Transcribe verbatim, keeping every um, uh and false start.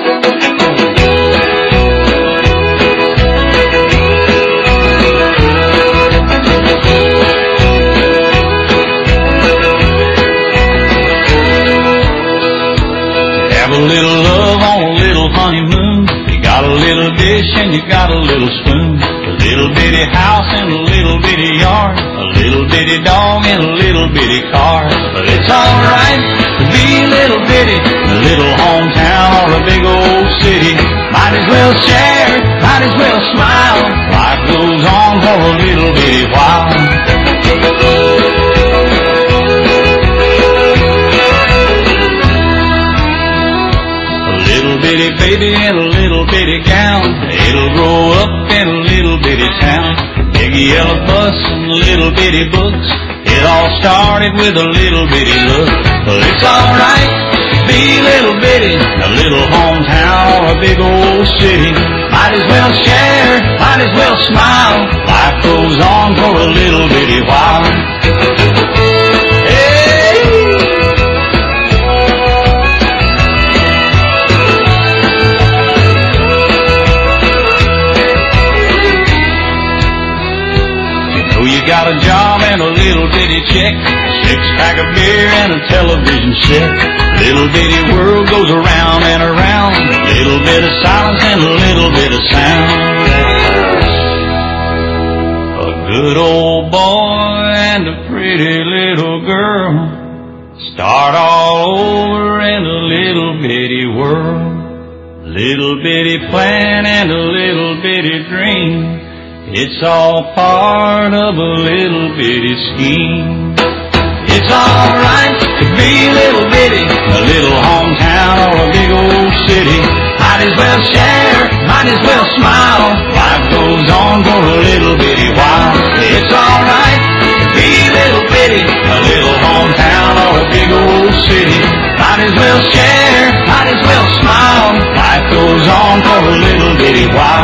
A little love on a little honeymoon. You got a little dish and you got a little spoon. A little bitty house and a little bitty yard. A little bitty dog and a little bitty car. But it's alright to be a little bitty in a little hometown or a big old city. Might as well share, might as well smile. Life goes on for a little bitty while. Little bitty baby in a little bitty gown. It'll grow up in a little bitty town. Big yellow bus and little bitty books. It all started with a little bitty look. But it's alright to be a little bitty in a little hometown or a big old city. Might as well share, might as well smile. Life goes on for a little bitty while. Got a job and a little bitty check, six pack of beer and a television set. Little bitty world goes around and around. A little bit of silence and a little bit of sound. A good old boy and a pretty little girl start all over in a little bitty world. Little bitty plan and a little bitty dream. It's all part of a little bitty scheme. It's alright to be a little bitty, a little hometown or a big old city. Might as well share, might as well smile. Life goes on for a little bitty while. It's alright to be a little bitty, a little hometown or a big old city. Might as well share, might as well smile. Life goes on for a little bitty while.